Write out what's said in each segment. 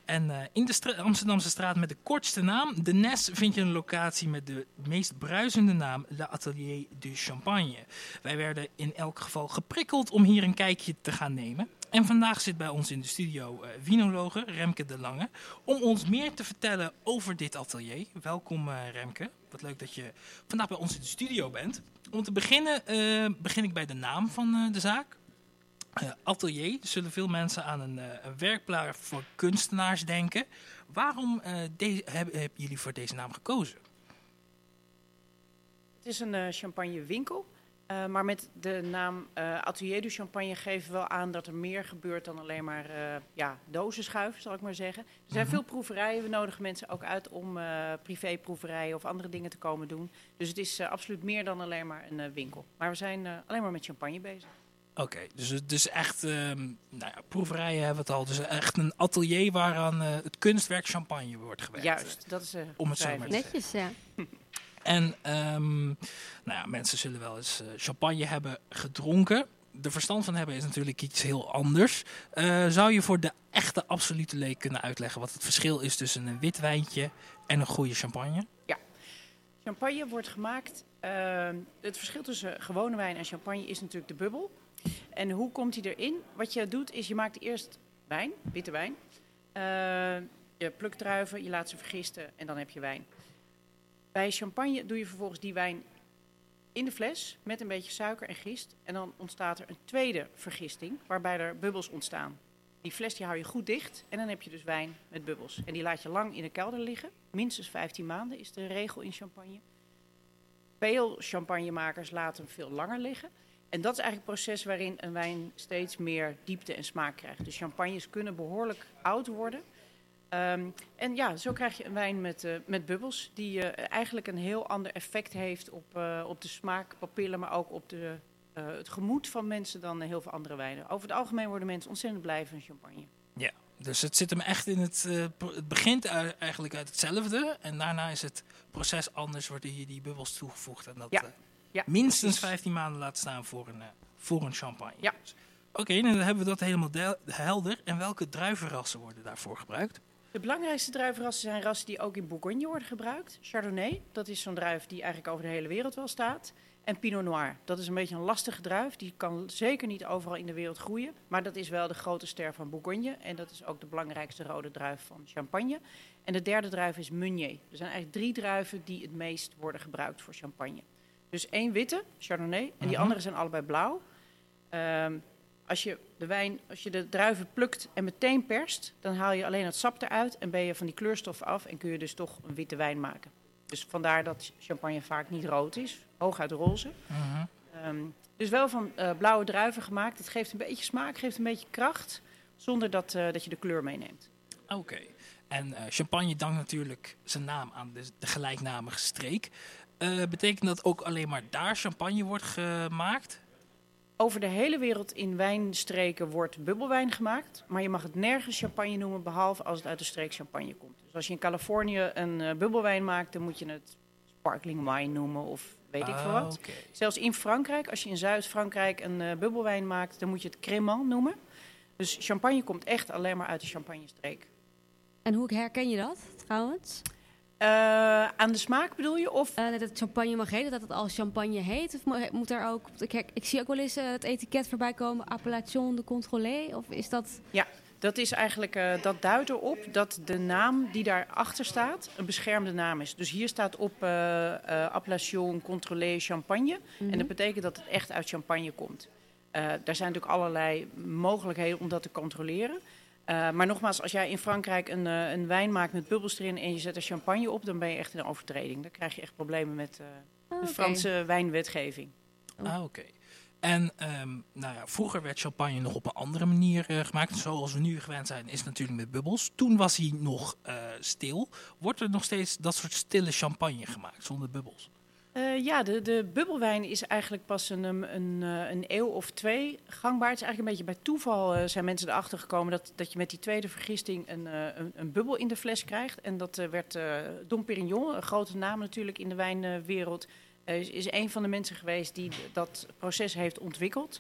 En in de Amsterdamse straat met de kortste naam, de Nes, vind je een locatie met de meest bruisende naam, Le Atelier du Champagne. Wij werden in elk geval geprikkeld om hier een kijkje te gaan nemen. En vandaag zit bij ons in de studio winologe Remke de Lange om ons meer te vertellen over dit atelier. Welkom Remke, wat leuk dat je vandaag bij ons in de studio bent. Om te beginnen begin ik bij de naam van de zaak. Atelier, zullen veel mensen aan een werkplaats voor kunstenaars denken. Waarom hebben jullie voor deze naam gekozen? Het is een champagnewinkel, maar met de naam Atelier du Champagne geven we wel aan dat er meer gebeurt dan alleen maar dozen schuiven, zal ik maar zeggen. Er zijn veel proeverijen, we nodigen mensen ook uit om privéproeverijen of andere dingen te komen doen. Dus het is absoluut meer dan alleen maar een winkel. Maar we zijn alleen maar met champagne bezig. Oké, dus echt, proeverijen hebben we het al. Dus echt een atelier waaraan het kunstwerk champagne wordt gewerkt. Juist, dat is om het zo maar te netjes, ja. En mensen zullen wel eens champagne hebben gedronken. De verstand van hebben is natuurlijk iets heel anders. Zou je voor de echte absolute leek kunnen uitleggen wat het verschil is tussen een wit wijntje en een goede champagne? Ja, champagne wordt gemaakt. Het verschil tussen gewone wijn en champagne is natuurlijk de bubbel. En hoe komt die erin? Wat je doet is je maakt eerst wijn, witte wijn. Je plukt druiven, je laat ze vergisten en dan heb je wijn. Bij champagne doe je vervolgens die wijn in de fles met een beetje suiker en gist. En dan ontstaat er een tweede vergisting waarbij er bubbels ontstaan. Die fles die hou je goed dicht en dan heb je dus wijn met bubbels. En die laat je lang in de kelder liggen. Minstens 15 maanden is de regel in champagne. Veel champagnemakers laten hem veel langer liggen. En dat is eigenlijk het proces waarin een wijn steeds meer diepte en smaak krijgt. Dus champagnes kunnen behoorlijk oud worden. Zo krijg je een wijn met bubbels die eigenlijk een heel ander effect heeft op de smaakpapillen, maar ook op het gemoed van mensen dan heel veel andere wijnen. Over het algemeen worden mensen ontzettend blij van champagne. Ja, dus het zit hem echt in het begint eigenlijk uit hetzelfde en daarna is het proces anders, worden hier die bubbels toegevoegd en dat minstens 15 maanden laat staan voor een champagne. Ja. Oké, dan hebben we dat helemaal helder. En welke druivenrassen worden daarvoor gebruikt? De belangrijkste druivenrassen zijn rassen die ook in Bourgogne worden gebruikt. Chardonnay, dat is zo'n druif die eigenlijk over de hele wereld wel staat. En Pinot Noir, dat is een beetje een lastige druif. Die kan zeker niet overal in de wereld groeien. Maar dat is wel de grote ster van Bourgogne. En dat is ook de belangrijkste rode druif van Champagne. En de derde druif is Meunier. Er zijn eigenlijk 3 druiven die het meest worden gebruikt voor champagne. Dus 1 witte, Chardonnay, en die andere zijn allebei blauw. Als je de druiven plukt en meteen perst, dan haal je alleen het sap eruit en ben je van die kleurstof af en kun je dus toch een witte wijn maken. Dus vandaar dat champagne vaak niet rood is, hooguit roze. Dus wel van blauwe druiven gemaakt. Het geeft een beetje smaak, geeft een beetje kracht, zonder dat je de kleur meeneemt. Oké. En champagne dankt natuurlijk zijn naam aan de gelijknamige streek. Betekent dat ook alleen maar daar champagne wordt gemaakt? Over de hele wereld in wijnstreken wordt bubbelwijn gemaakt. Maar je mag het nergens champagne noemen, behalve als het uit de streek Champagne komt. Dus als je in Californië een bubbelwijn maakt, dan moet je het sparkling wine noemen of weet ik veel wat. Okay. Zelfs in Frankrijk, als je in Zuid-Frankrijk een bubbelwijn maakt, dan moet je het crémant noemen. Dus champagne komt echt alleen maar uit de Champagne-streek. En hoe herken je dat trouwens? Aan de smaak bedoel je? Of? Dat het champagne mag heten, dat het al champagne heet? Of moet er ook... Ik zie ook wel eens het etiket voorbij komen, Appellation de Contrôlée. Of is dat... Ja, dat is eigenlijk, dat duidt erop dat de naam die daarachter staat een beschermde naam is. Dus hier staat op Appellation Contrôlée Champagne. En dat betekent dat het echt uit Champagne komt. Daar zijn natuurlijk allerlei mogelijkheden om dat te controleren. Maar nogmaals, als jij in Frankrijk een wijn maakt met bubbels erin en je zet er champagne op, dan ben je echt in een overtreding. Dan krijg je echt problemen met de Franse wijnwetgeving. Oké. En vroeger werd champagne nog op een andere manier gemaakt. Zoals we nu gewend zijn, is natuurlijk met bubbels. Toen was hij nog stil. Wordt er nog steeds dat soort stille champagne gemaakt, zonder bubbels? De bubbelwijn is eigenlijk pas een eeuw of 2 gangbaar. Het is eigenlijk een beetje bij toeval zijn mensen erachter gekomen dat je met die tweede vergisting een bubbel in de fles krijgt. En dat werd Dom Pérignon, een grote naam natuurlijk in de wijnwereld, is een van de mensen geweest die dat proces heeft ontwikkeld.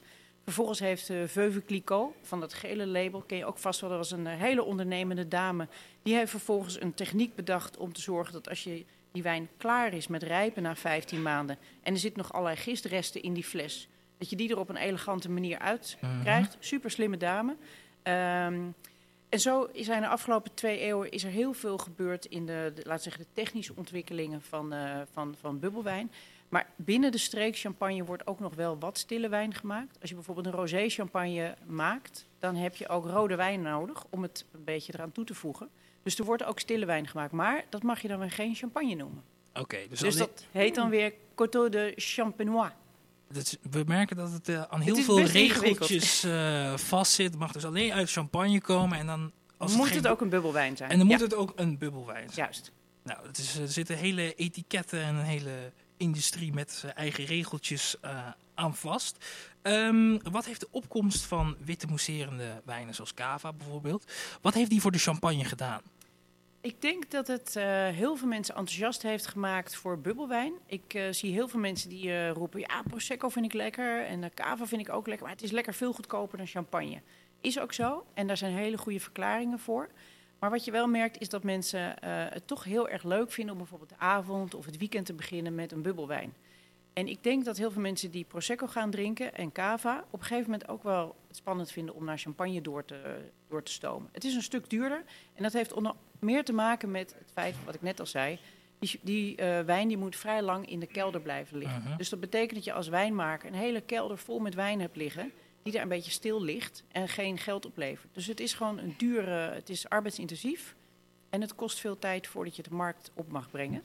Vervolgens heeft Veuve Clicquot van dat gele label, ken je ook vast wel, dat was een hele ondernemende dame. Die heeft vervolgens een techniek bedacht om te zorgen dat als je die wijn klaar is met rijpen na 15 maanden... en er zitten nog allerlei gistresten in die fles, dat je die er op een elegante manier uit krijgt. Super slimme dame. En zo zijn de afgelopen 2 eeuwen is er heel veel gebeurd in laten zeggen, de technische ontwikkelingen van bubbelwijn. Maar binnen de streek champagne wordt ook nog wel wat stille wijn gemaakt. Als je bijvoorbeeld een rosé champagne maakt, dan heb je ook rode wijn nodig om het een beetje eraan toe te voegen. Dus er wordt ook stille wijn gemaakt, maar dat mag je dan weer geen champagne noemen. Oké, dus dat heet dan weer Coteau de Champenois. We merken dat het aan heel veel regeltjes vastzit. Het mag dus alleen uit champagne komen. En dan moet het ook een bubbelwijn zijn. En dan moet het ook een bubbelwijn zijn. Juist. Nou, er zitten hele etiketten en een hele industrie met eigen regeltjes aan vast. Wat heeft de opkomst van witte mousserende wijnen zoals Cava bijvoorbeeld, wat heeft die voor de champagne gedaan? Ik denk dat het heel veel mensen enthousiast heeft gemaakt voor bubbelwijn. Ik zie heel veel mensen die roepen, ja, Prosecco vind ik lekker en Cava vind ik ook lekker, maar het is lekker veel goedkoper dan champagne. Is ook zo en daar zijn hele goede verklaringen voor. Maar wat je wel merkt is dat mensen het toch heel erg leuk vinden om bijvoorbeeld de avond of het weekend te beginnen met een bubbelwijn. En ik denk dat heel veel mensen die Prosecco gaan drinken en Cava op een gegeven moment ook wel het spannend vinden om naar champagne door te stomen. Het is een stuk duurder en dat heeft onder meer te maken met het feit, wat ik net al zei, die wijn die moet vrij lang in de kelder blijven liggen. Dus dat betekent dat je als wijnmaker een hele kelder vol met wijn hebt liggen, die daar een beetje stil ligt en geen geld oplevert. Dus het is gewoon het is arbeidsintensief en het kost veel tijd voordat je de markt op mag brengen.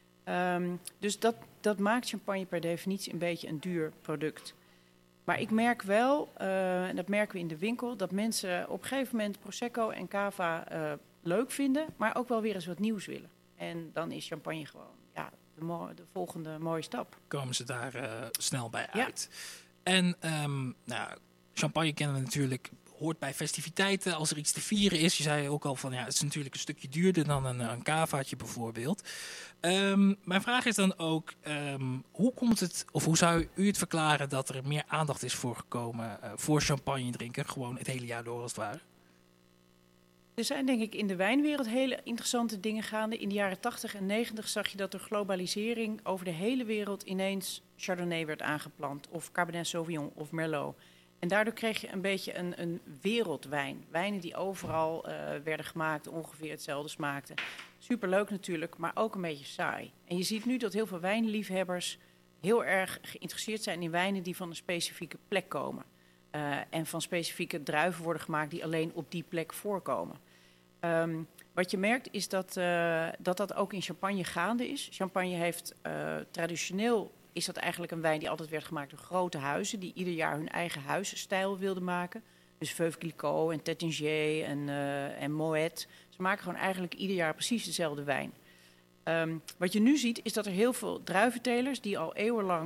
Dus dat maakt champagne per definitie een beetje een duur product. Maar ik merk wel, en dat merken we in de winkel, dat mensen op een gegeven moment Prosecco en Cava leuk vinden, maar ook wel weer eens wat nieuws willen. En dan is champagne gewoon de volgende mooie stap. Komen ze daar snel bij uit. En champagne kennen we natuurlijk, hoort bij festiviteiten als er iets te vieren is. Je zei ook al van, het is natuurlijk een stukje duurder dan een cavaatje bijvoorbeeld. Mijn vraag is dan ook, hoe komt het, of hoe zou u het verklaren dat er meer aandacht is voor gekomen voor champagne drinken, gewoon het hele jaar door als het ware? Er zijn denk ik in de wijnwereld hele interessante dingen gaande. In de jaren 80 en 90 zag je dat door globalisering over de hele wereld ineens Chardonnay werd aangeplant. Of Cabernet Sauvignon of Merlot. En daardoor kreeg je een beetje een wereldwijn. Wijnen die overal werden gemaakt, ongeveer hetzelfde smaakten. Superleuk natuurlijk, maar ook een beetje saai. En je ziet nu dat heel veel wijnliefhebbers heel erg geïnteresseerd zijn in wijnen die van een specifieke plek komen. En van specifieke druiven worden gemaakt die alleen op die plek voorkomen. Wat je merkt is dat ook in champagne gaande is. Champagne heeft traditioneel is dat eigenlijk een wijn die altijd werd gemaakt door grote huizen die ieder jaar hun eigen huisstijl wilden maken. Dus Veuve Clicquot en Taittinger en Moet. Ze maken gewoon eigenlijk ieder jaar precies dezelfde wijn. Wat je nu ziet is dat er heel veel druiventelers die al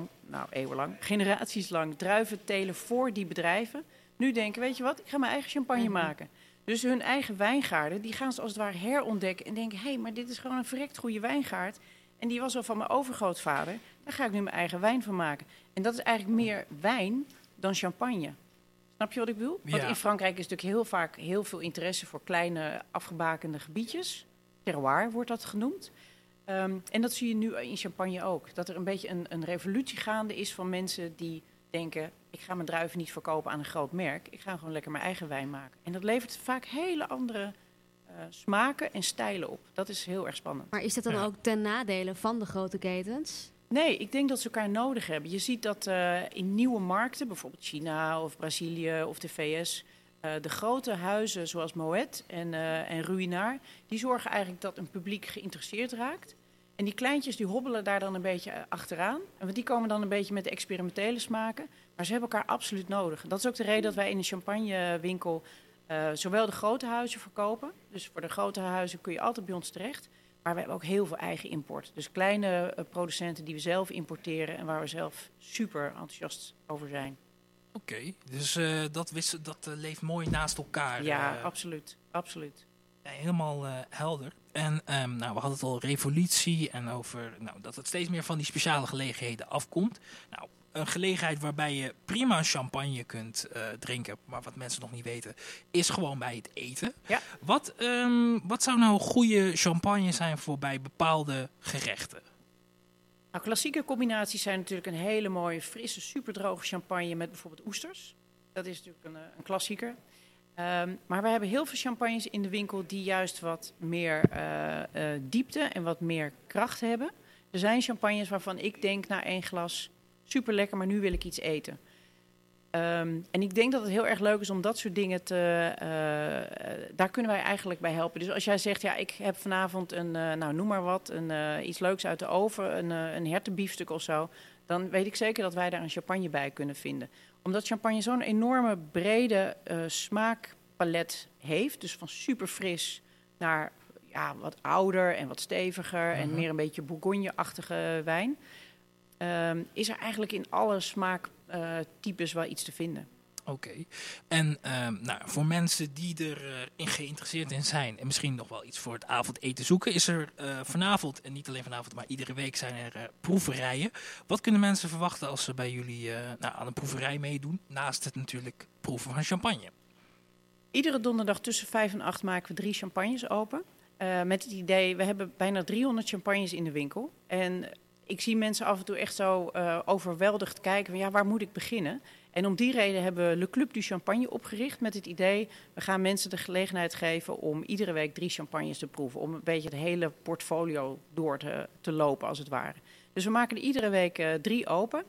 generaties lang druiven telen voor die bedrijven, nu denken, weet je wat, ik ga mijn eigen champagne maken. Dus hun eigen wijngaarden, die gaan ze als het ware herontdekken en denken, hé, maar dit is gewoon een verrekt goede wijngaard. En die was al van mijn overgrootvader, daar ga ik nu mijn eigen wijn van maken. En dat is eigenlijk meer wijn dan champagne. Snap je wat ik bedoel? Ja. Want in Frankrijk is natuurlijk heel vaak heel veel interesse voor kleine afgebakende gebiedjes. Terroir wordt dat genoemd. En dat zie je nu in champagne ook. Dat er een beetje een revolutie gaande is van mensen die denken, ik ga mijn druiven niet verkopen aan een groot merk. Ik ga gewoon lekker mijn eigen wijn maken. En dat levert vaak hele andere smaken en stijlen op. Dat is heel erg spannend. Maar is dat dan ook ten nadele van de grote ketens? Nee, ik denk dat ze elkaar nodig hebben. Je ziet dat in nieuwe markten, bijvoorbeeld China of Brazilië of de VS, de grote huizen zoals Moet en Ruinart, die zorgen eigenlijk dat een publiek geïnteresseerd raakt. En die kleintjes die hobbelen daar dan een beetje achteraan. Want die komen dan een beetje met de experimentele smaken. Maar ze hebben elkaar absoluut nodig. Dat is ook de reden dat wij in een champagnewinkel zowel de grote huizen verkopen. Dus voor de grote huizen kun je altijd bij ons terecht. Maar we hebben ook heel veel eigen import. Dus kleine producenten die we zelf importeren en waar we zelf super enthousiast over zijn. Oké, dus dat leeft mooi naast elkaar. Ja, absoluut. Absoluut. Ja, helemaal helder. En we hadden het al revolutie en over dat het steeds meer van die speciale gelegenheden afkomt. Nou, een gelegenheid waarbij je prima champagne kunt drinken. Maar wat mensen nog niet weten, is gewoon bij het eten. Ja. Wat zou nou goede champagne zijn voor bij bepaalde gerechten? Nou, klassieke combinaties zijn natuurlijk een hele mooie, frisse, superdroge champagne met bijvoorbeeld oesters. Dat is natuurlijk een klassieker. Maar we hebben heel veel champagnes in de winkel die juist wat meer diepte en wat meer kracht hebben. Er zijn champagnes waarvan ik denk na 1 glas, super lekker, maar nu wil ik iets eten. En ik denk dat het heel erg leuk is om dat soort dingen daar kunnen wij eigenlijk bij helpen. Dus als jij zegt, ja, ik heb vanavond noem maar wat, iets leuks uit de oven, een hertenbiefstuk of zo, dan weet ik zeker dat wij daar een champagne bij kunnen vinden. Omdat champagne zo'n enorme brede smaakpalet heeft, dus van super fris naar wat ouder en wat steviger en meer een beetje Bourgogne-achtige wijn, is er eigenlijk in alle smaaktypes wel iets te vinden. Oké. En voor mensen die erin geïnteresseerd in zijn en misschien nog wel iets voor het avondeten zoeken, is er vanavond, en niet alleen vanavond, maar iedere week zijn er proeverijen. Wat kunnen mensen verwachten als ze bij jullie aan een proeverij meedoen, naast het natuurlijk proeven van champagne? Iedere donderdag tussen 5 en 8 maken we 3 champagnes open. Met het idee, we hebben bijna 300 champagnes in de winkel. En ik zie mensen af en toe echt zo overweldigd kijken van waar moet ik beginnen? En om die reden hebben we Le Club du Champagne opgericht met het idee, we gaan mensen de gelegenheid geven om iedere week 3 champagnes te proeven. Om een beetje het hele portfolio door te lopen als het ware. Dus we maken er iedere week 3 open.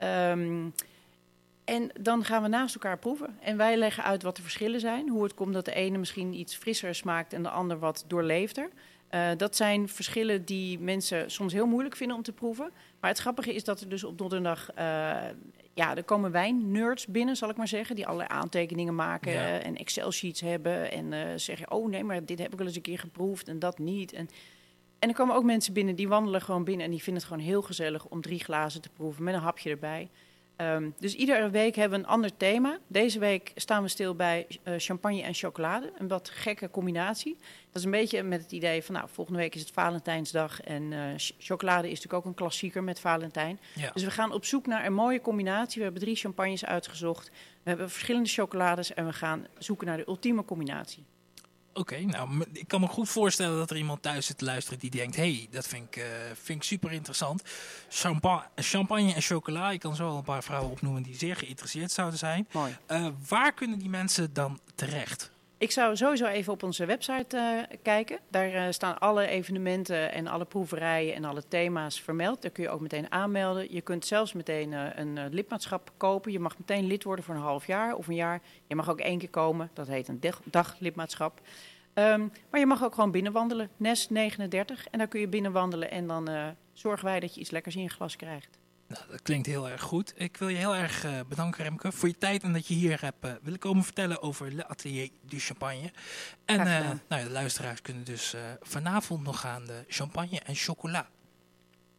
En dan gaan we naast elkaar proeven. En wij leggen uit wat de verschillen zijn. Hoe het komt dat de ene misschien iets frisser smaakt en de ander wat doorleefder. Dat zijn verschillen die mensen soms heel moeilijk vinden om te proeven. Maar het grappige is dat er dus op donderdag er komen wijnnerds binnen, zal ik maar zeggen. Die allerlei aantekeningen maken en Excel-sheets hebben. En zeggen, oh nee, maar dit heb ik wel eens een keer geproefd en dat niet. En er komen ook mensen binnen, die wandelen gewoon binnen en die vinden het gewoon heel gezellig om 3 glazen te proeven met een hapje erbij. Dus iedere week hebben we een ander thema. Deze week staan we stil bij champagne en chocolade. Een wat gekke combinatie. Dat is een beetje met het idee van, volgende week is het Valentijnsdag. En chocolade is natuurlijk ook een klassieker met Valentijn. Ja. Dus we gaan op zoek naar een mooie combinatie. We hebben 3 champagnes uitgezocht. We hebben verschillende chocolades en we gaan zoeken naar de ultieme combinatie. Oké, ik kan me goed voorstellen dat er iemand thuis zit te luisteren die denkt, dat vind ik super interessant. Champagne en chocola, ik kan zo al een paar vrouwen opnoemen die zeer geïnteresseerd zouden zijn. Mooi. Waar kunnen die mensen dan terecht? Ik zou sowieso even op onze website kijken. Daar staan alle evenementen en alle proeverijen en alle thema's vermeld. Daar kun je ook meteen aanmelden. Je kunt zelfs meteen een lidmaatschap kopen. Je mag meteen lid worden voor een half jaar of een jaar. Je mag ook 1 keer komen. Dat heet een daglidmaatschap. Maar je mag ook gewoon binnenwandelen. Nes 39. En daar kun je binnenwandelen en dan zorgen wij dat je iets lekkers in je glas krijgt. Nou, dat klinkt heel erg goed. Ik wil je heel erg bedanken, Remke, voor je tijd en dat je hier hebt willen komen vertellen over Le Atelier du Champagne. En de luisteraars kunnen dus vanavond nog aan de champagne en chocola.